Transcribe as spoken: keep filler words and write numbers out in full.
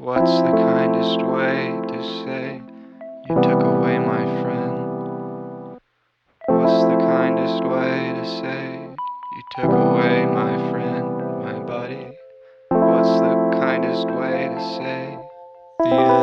What's the kindest way to say you took away my friend? What's the kindest way to say you took away my friend, my buddy? What's the kindest way to say the end?